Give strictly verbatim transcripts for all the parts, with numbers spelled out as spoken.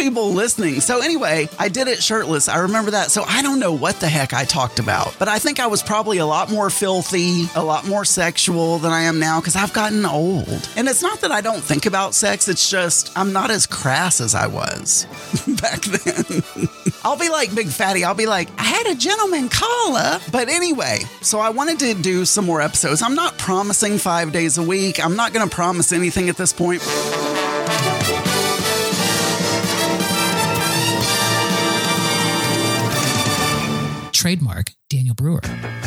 people listening. So anyway, I did it shirtless. I remember that. So I don't know what the heck I talked about, but I think I was probably a lot more filthy, a lot more sexual than I am now because I've gotten old. And it's not that I don't think about sex. It's just I'm not as crass as I was back then. I'll be like Big Fatty. I'll be like, I had a gentleman caller. But anyway, so I wanted to do some more episodes. I'm not promising five days a week. I'm not going to promise anything at this point. Trademark Daniel Brewer.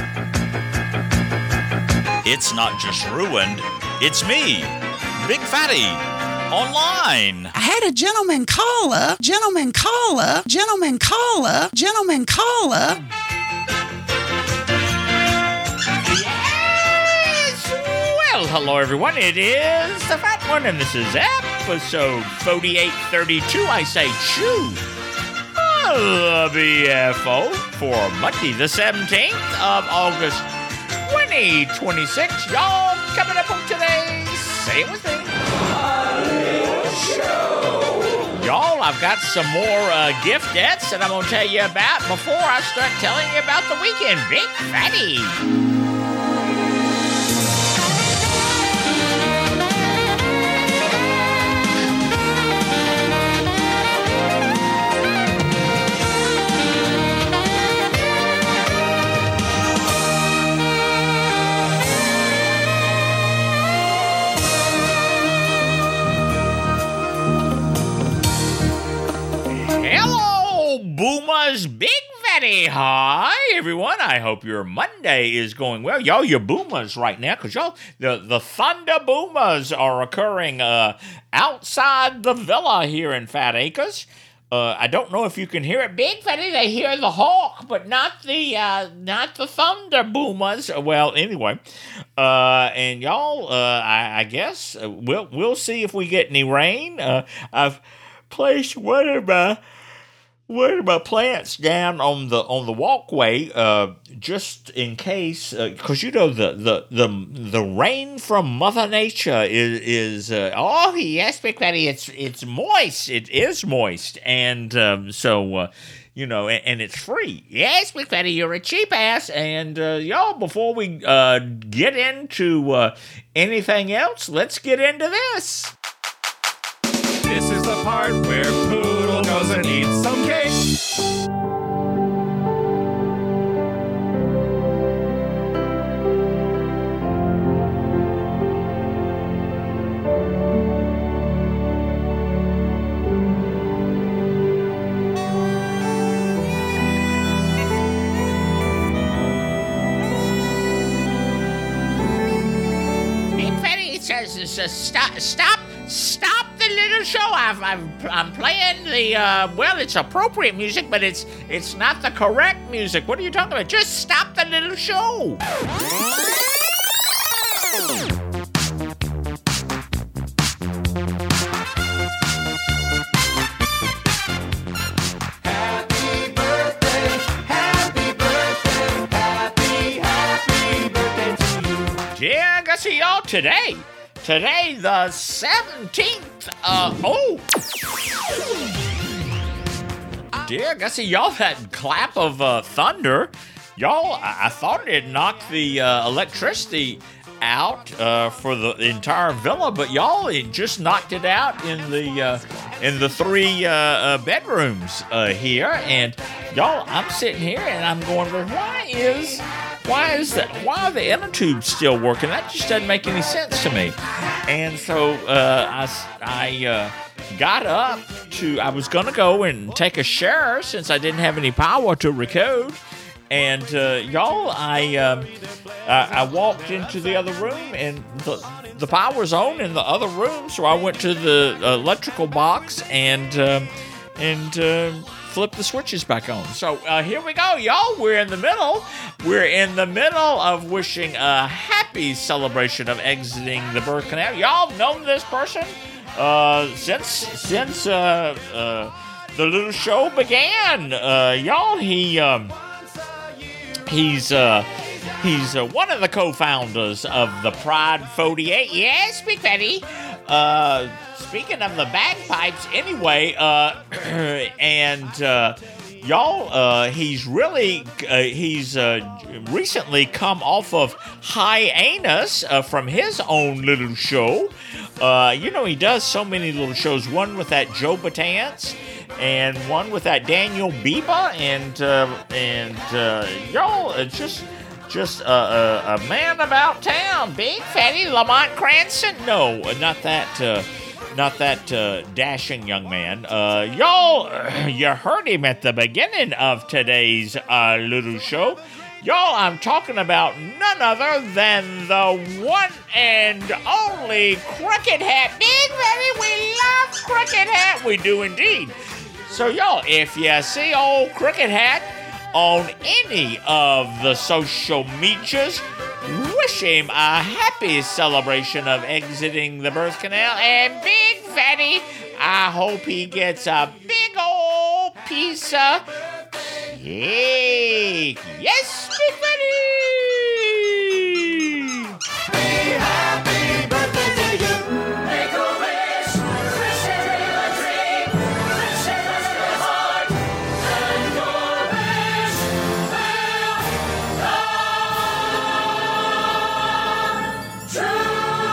It's not just ruined, it's me, Big Fatty, online. I had a gentleman caller, gentleman caller, gentleman caller, gentleman caller. Yes! Well, hello everyone, it is the Fat One, and this is episode forty-eight thirty-two. I say chew. The B F O for Monday the seventeenth of August twenty twenty-six. Y'all, coming up on today's Say It With Me Show. Y'all, I've got some more uh, giftettes that I'm going to tell you about before I start telling you about the weekend. Big Fatty. Boomers, Big Fatty. Hi, everyone. I hope your Monday is going well. Y'all, your boomers right now, because y'all, the, the Thunder Boomers are occurring uh, outside the villa here in Fat Acres. Uh, I don't know if you can hear it. Big Fatty, they hear the hawk, but not the uh, not the Thunder Boomers. Well, anyway, uh, and y'all, uh, I, I guess uh, we'll we'll see if we get any rain. Uh, I've placed one of my One of my plants down on the on the walkway, uh, just in case, because uh, you know the, the the the rain from Mother Nature is is uh, oh yes, Big Fatty, it's it's moist, it is moist, and um, so uh, you know, and, and it's free. Yes, Big Fatty, you're a cheap ass, and uh, y'all, before we uh, get into uh, anything else, let's get into this. This is the part where Poodle goes and eats some cake. Big Fatty says, says stop, stop, stop. Little show. I've, I've, I'm playing the, uh, well, it's appropriate music, but it's it's not the correct music. What are you talking about? Just stop the little show. Happy birthday, happy birthday, happy, happy birthday to you. Yeah, I got to see y'all today. Today, the seventeenth, uh, oh. Dear Gussie, y'all, that clap of uh, thunder, y'all, I-, I thought it knocked the uh, electricity out uh, for the entire villa, but y'all, it just knocked it out in the uh, in the three uh, uh, bedrooms uh, here, and y'all, I'm sitting here and I'm going, well, why is... Why is that? Why are the inner tubes still working? That just doesn't make any sense to me. And so uh, I, I uh, got up to, I was going to go and take a shower since I didn't have any power to record. And uh, y'all, I, um, I I walked into the other room and the, the power was on in the other room. So I went to the electrical box and, um, and, uh, flip the switches back on. So uh, here we go, y'all. We're in the middle. We're in the middle of wishing a happy celebration of exiting the birth canal. Y'all known this person uh, since since uh, uh, the little show began. Uh, y'all, he um, he's uh, he's uh, one of the co-founders of the Pride forty-eight. Yes, Big Fatty. Uh, speaking of the bagpipes, anyway, uh, and uh, y'all, uh, he's really uh, he's uh, recently come off of hiatus uh, from his own little show. Uh, you know, he does so many little shows. One with that Joe Batance, and one with that Daniel Biba, and uh, and uh, y'all, uh, just. Just a, a, a man about town, big fatty Lamont Cranston. No, not that, uh, not that uh, dashing young man. Uh, y'all, you heard him at the beginning of today's uh, little show. Y'all, I'm talking about none other than the one and only Cricket Hat. Big fatty, we love Cricket Hat. We do indeed. So y'all, if you see old Cricket Hat on any of the social medias, wish him a happy celebration of exiting the birth canal. And Big Fatty, I hope he gets a big old piece of cake. Yes, Big Fatty! Happy birthday to you. Make a wish, wish it in a dream, wish it in your heart, and your wish will come true.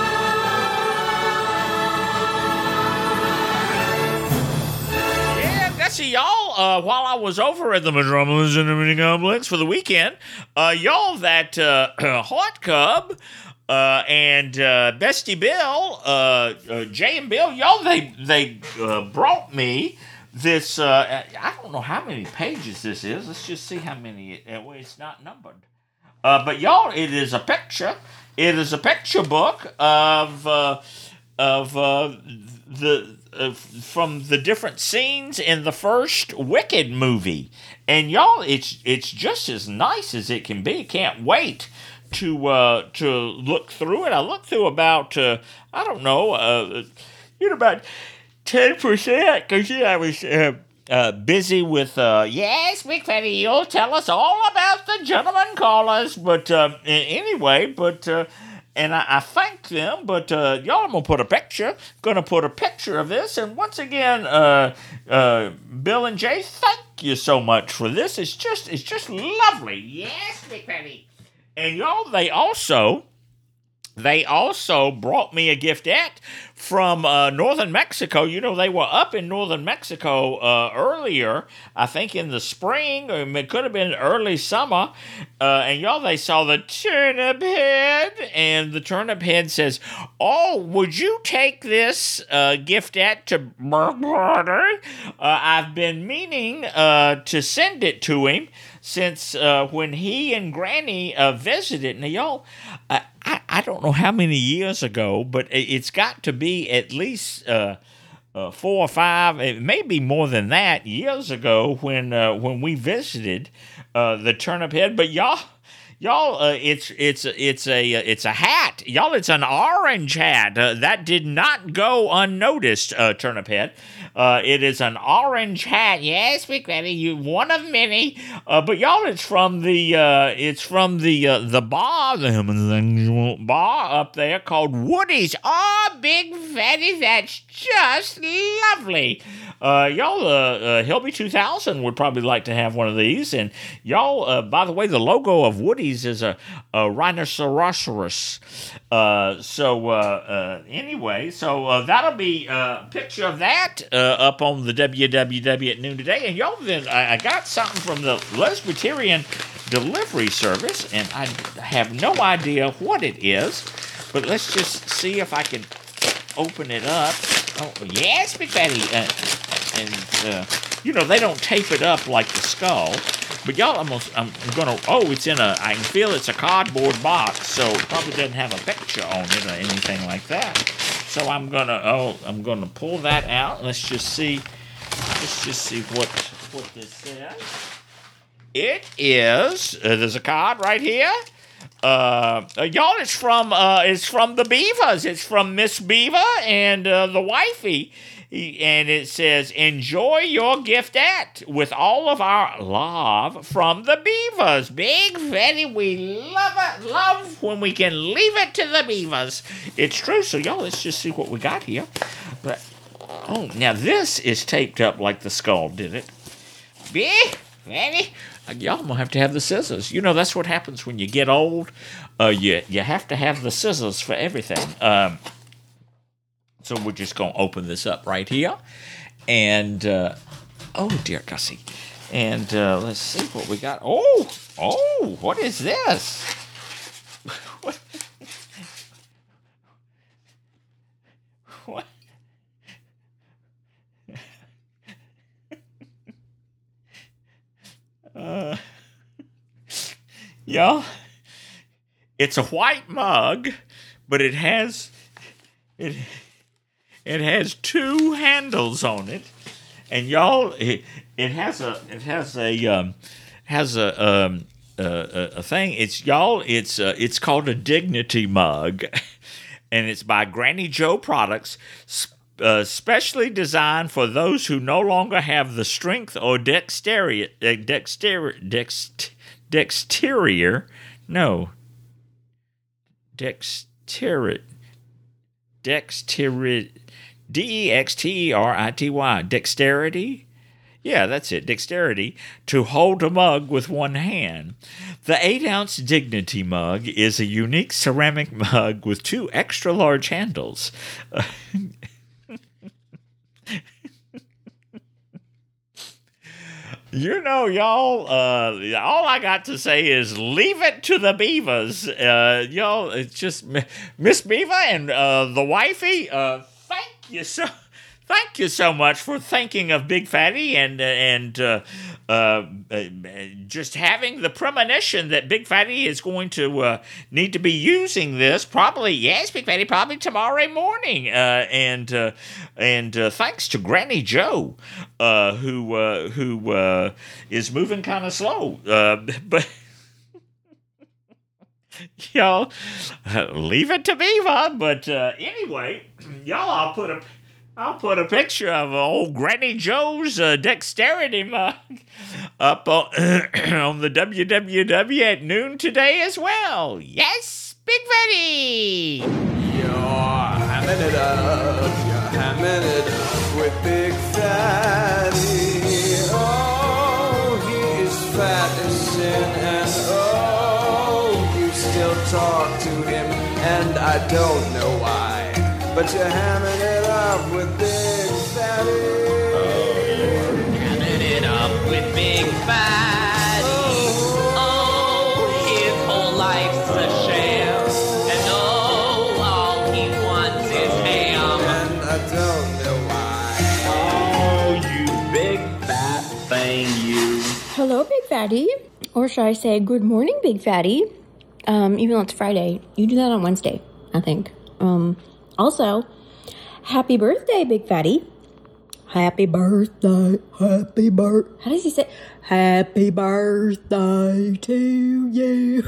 Yeah, that's it, y'all. Uh, while I was over at the Metropolis Entertainment Complex for the weekend, uh, y'all, that uh, Hot Cub uh, and uh, Bestie Bill, uh, uh, Jay and Bill, y'all, they they uh, brought me this. Uh, I don't know how many pages this is. Let's just see how many. It, uh, well, it's not numbered. Uh, but y'all, it is a picture. It is a picture book of uh, of uh, the. Uh, from the different scenes in the first Wicked movie, and y'all, it's it's just as nice as it can be. Can't wait to uh, to look through it. I looked through about uh, I don't know, uh, you know, about ten percent because yeah, I was uh, uh, busy with uh, yes, Big Fatty, you'll tell us all about the gentleman callers. But uh, anyway, but. Uh, And I, I thank them, but uh, y'all, I'm going to put a picture, going to put a picture of this. And once again, uh, uh, Bill and Jay, thank you so much for this. It's just, it's just lovely. Yes, Big Fatty. And y'all, they also, they also brought me a giftette from uh, northern Mexico. You know, they were up in northern Mexico uh, earlier, I think in the spring, or it could have been early summer. Uh, and y'all, they saw the turnip head, and the turnip head says, "Oh, would you take this uh, giftette to brother? Uh, I've been meaning uh, to send it to him since uh, when he and Granny uh, visited." Now, y'all, uh, I, I don't know how many years ago, but it's got to be at least uh, uh, four or five, it may be more than that, years ago when uh, when we visited uh, the Turnip Head. But y'all, y'all, uh, it's it's it's a it's a hat, y'all. It's an orange hat uh, that did not go unnoticed. Uh, Turnip Head. Uh, it is an orange hat. Yes, Big Fatty, you one of many. Uh, but y'all, it's from the uh, it's from the uh, the bar, the bar up there called Woody's. Oh, Big Fatty, that's just lovely. Uh, y'all, uh, uh, Hilby two thousand would probably like to have one of these. And y'all, uh, by the way, the logo of Woody's is a, a rhinoceros. Uh, so uh, uh, anyway, so uh, that'll be a picture of that uh, up on the W W W at noon today. And y'all, then I, I got something from the Lesbiterian delivery service, and I have no idea what it is, but let's just see if I can open it up. Oh, yes, Big Fatty. Uh, and, uh, you know, they don't tape it up like the skull. But y'all, I'm, I'm gonna, oh, it's in a, I can feel it's a cardboard box, so it probably doesn't have a picture on it or anything like that. So I'm gonna, oh, I'm gonna pull that out. Let's just see, let's just see what, what this says. It is, uh, there's a card right here. Uh, uh, y'all, it's from, uh, it's from the Beavers. It's from Miss Beaver and uh, the wifey. And it says, "Enjoy your giftette with all of our love from the Beavers." Big Fatty, we love it, love when we can leave it to the Beavers. It's true. So, y'all, let's just see what we got here. But Oh, now this is taped up like the skull did it. Big Fatty, y'all gonna have to have the scissors. You know, that's what happens when you get old. Uh, you, you have to have the scissors for everything. Um, so we're just gonna open this up right here. And, uh, oh, dear Gussie. And uh, let's see what we got. Oh, oh, what is this? What? What? Uh, y'all, it's a white mug, but it has it it has two handles on it, and y'all, it, it has a it has a um, has a um a, a thing. It's y'all. It's uh, it's called a Dignity mug, and it's by Granny Joe Products. Uh, specially designed for those who no longer have the strength or dexterity, uh, dexter, dext, dexterior, no, dexterity, dexterity, D E X T E R I T Y, dexterity? Yeah, that's it, dexterity, to hold a mug with one hand. The eight ounce Dignity mug is a unique ceramic mug with two extra large handles. Uh, You know, y'all, uh, all I got to say is leave it to the Beavers. Uh, y'all, it's just Miss Beaver and uh, the wifey, uh, thank you so Thank you so much for thinking of Big Fatty and uh, and uh, uh, just having the premonition that Big Fatty is going to uh, need to be using this. Probably, yes, Big Fatty, probably tomorrow morning. Uh, and uh, and uh, thanks to Granny Joe, uh, who uh, who uh, is moving kind of slow, uh, but. Y'all, uh, leave it to Beaver. But uh, anyway, y'all, I'll put a. I'll put a picture of old Granny Joe's uh, dexterity mug up on, on the W W W at noon today as well. Yes, Big Fatty! You're hamming it up, you're hamming it up with Big Fatty. Oh, he is fat as sin, and oh, you still talk to him, and I don't know why. But you're hamming it up with Big Fatty. Oh, you're hamming it up with Big Fatty. Oh, his whole life's a sham. And oh, all he wants is ham. And I don't know why. Oh, you big fat thing, you. Hello, Big Fatty. Or should I say, good morning, Big Fatty. Um, even though it's Friday. You do that on Wednesday, I think. Um... Also, happy birthday, Big Fatty. Happy birthday, happy birthday. How does he say? Happy birthday to you.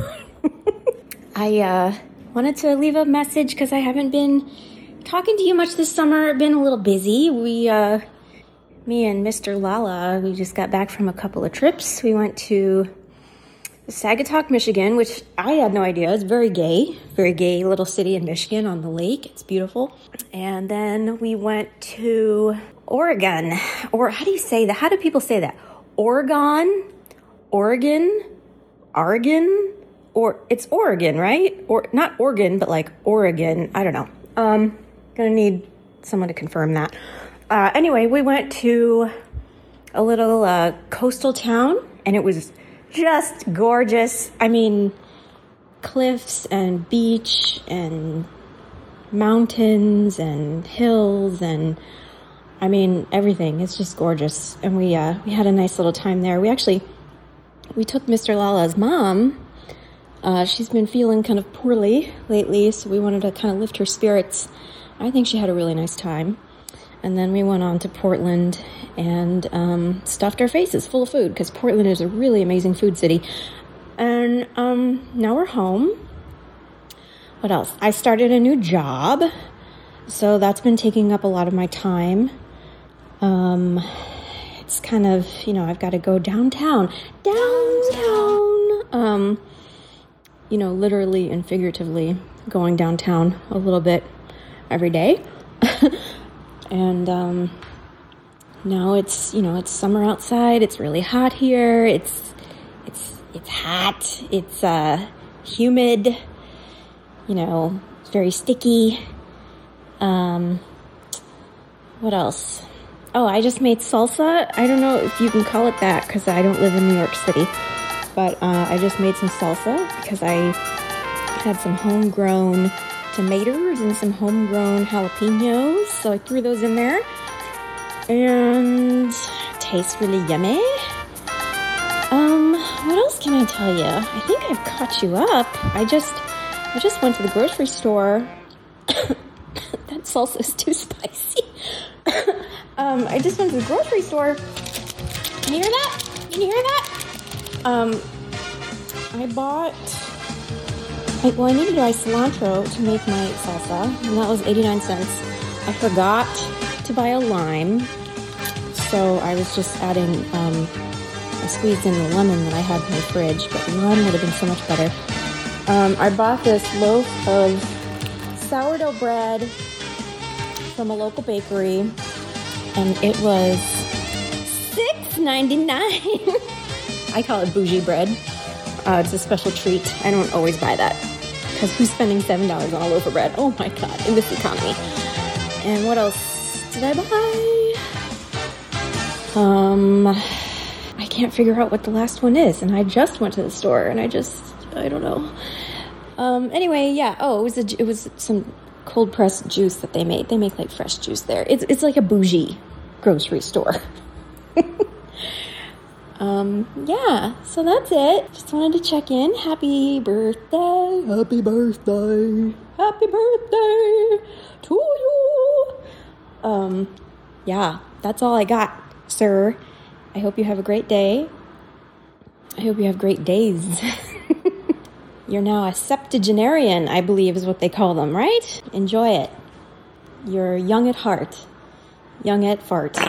I uh, wanted to leave a message because I haven't been talking to you much this summer. I've been a little busy. We, uh, me and Mister Lala, we just got back from a couple of trips. We went to Sagatuck, Michigan, which I had no idea. It's very gay, very gay little city in Michigan on the lake. It's beautiful. And then we went to Oregon, or how do you say that? How do people say that? Oregon, Oregon, Oregon, or it's Oregon, right? Or not Oregon, but like Oregon. I don't know. Um, gonna need someone to confirm that. Uh, anyway, we went to a little uh, coastal town, and it was just gorgeous. I mean, cliffs and beach and mountains and hills and I mean everything. It's just gorgeous. And we uh, we had a nice little time there. We actually we took Mister Lala's mom. Uh, she's been feeling kind of poorly lately, so we wanted to kind of lift her spirits. I think she had a really nice time. And then we went on to Portland and um, stuffed our faces full of food because Portland is a really amazing food city. And um, now we're home. What else? I started a new job, so that's been taking up a lot of my time. Um, it's kind of, you know, I've got to go downtown. Downtown! Um, you know, literally and figuratively going downtown a little bit every day. And um, now it's, you know, it's summer outside. It's really hot here. It's, it's, it's hot. It's uh, humid. You know, it's very sticky. Um, what else? Oh, I just made salsa. I don't know if you can call it that because I don't live in New York City. But uh, I just made some salsa because I had some homegrown tomatoes and some homegrown jalapenos. So I threw those in there. And it tastes really yummy. Um, what else can I tell you? I think I've caught you up. I just, I just went to the grocery store. That salsa is too spicy. um, I just went to the grocery store. Can you hear that? Can you hear that? Um, I bought, I, well, I needed to buy cilantro to make my salsa, and that was eighty-nine cents. I forgot to buy a lime, so I was just adding, um, I squeezed in the lemon that I had in my fridge, but the lime would have been so much better. Um, I bought this loaf of sourdough bread from a local bakery, and it was six ninety-nine. I call it bougie bread. Uh, it's a special treat. I don't always buy that because who's spending seven dollars on a loaf of bread? Oh my God, in this economy. And what else did I buy? Um, I can't figure out what the last one is, and I just went to the store, and I just, I don't know. Um, anyway, yeah. Oh, it was a, it was some cold pressed juice that they made. They make like fresh juice there. It's it's like a bougie grocery store. Um, yeah, so that's it. Just wanted to check in. Happy birthday. Happy birthday. Happy birthday to you. Um, yeah, that's all I got, sir. I hope you have a great day. I hope you have great days. You're now a septuagenarian, I believe is what they call them, right? Enjoy it. You're young at heart. Young at fart.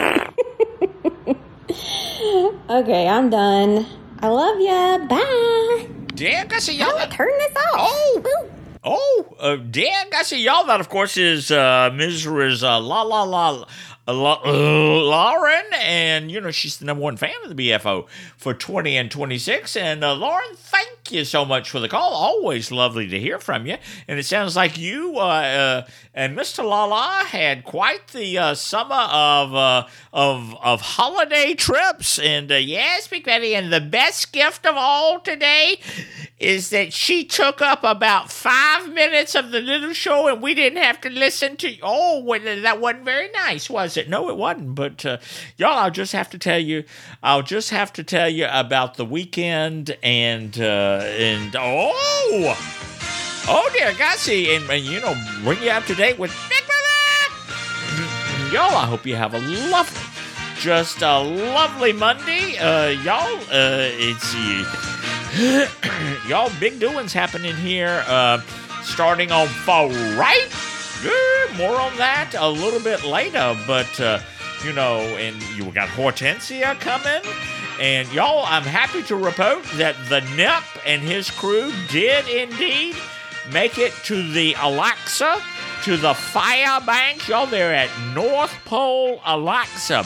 Okay, I'm done. I love ya. Bye. Dan, I see y'all. How do I turn this off? Oh, oh, uh, Dan, I see y'all. That, of course, is uh, Missus Uh, La La La. Uh, La, uh, Lauren, and you know she's the number one fan of the B F O for twenty and twenty-six. And uh, Lauren, thank you so much for the call. Always lovely to hear from you. And it sounds like you uh, uh, and Mister Lala had quite the uh, summer of uh, of of holiday trips. And uh, yes, Big Betty, and the best gift of all today is that she took up about five minutes of the little show, and we didn't have to listen to. Oh, well, that wasn't very nice, was it? No, it wasn't. But uh, y'all, I'll just have to tell you. I'll just have to tell you about the weekend and uh, and oh, oh dear, Gussie, and, and you know, bring you up to date with Big Brother. Y'all, I hope you have a lovely, just a lovely Monday. Uh, y'all, uh, it's. Uh, y'all, big doings happening here, uh, starting on fall, right? Yeah, more on that a little bit later, but, uh, you know, and you got Hortensia coming, and y'all, I'm happy to report that the Nip and his crew did indeed make it to the Alexa, to the Fire Bank. Y'all, they're at North Pole, Alexa.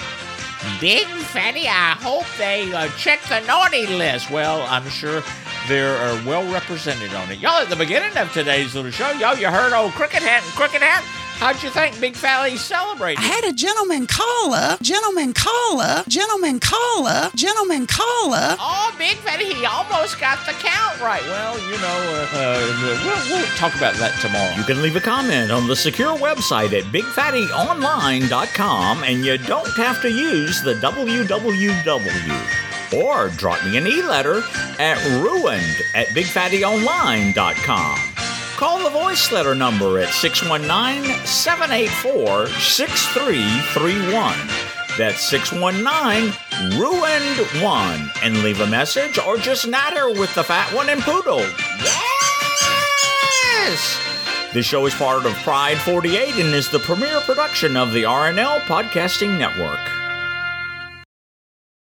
Big Fatty, I hope they uh, check the naughty list. Well, I'm sure they're uh, well represented on it. Y'all, at the beginning of today's little show, y'all, you heard old Cricket Hat and Cricket Hat. How'd you think Big Fatty celebrated? I had a gentleman caller, gentleman caller, gentleman caller, gentleman caller. Oh, Big Fatty, he almost got the count right. Well, you know, uh, uh, we'll, we'll talk about that tomorrow. You can leave a comment on the secure website at big fatty online dot com, and you don't have to use the w w w. Or drop me an e-letter at ruined at big fatty online dot com. Call the voice letter number at six one nine, seven eight four, six three three one. That's six one nine, ruined one. And leave a message or just natter with the fat one and poodle. Yes! This show is part of Pride forty-eight and is the premier production of the R N L Podcasting Network.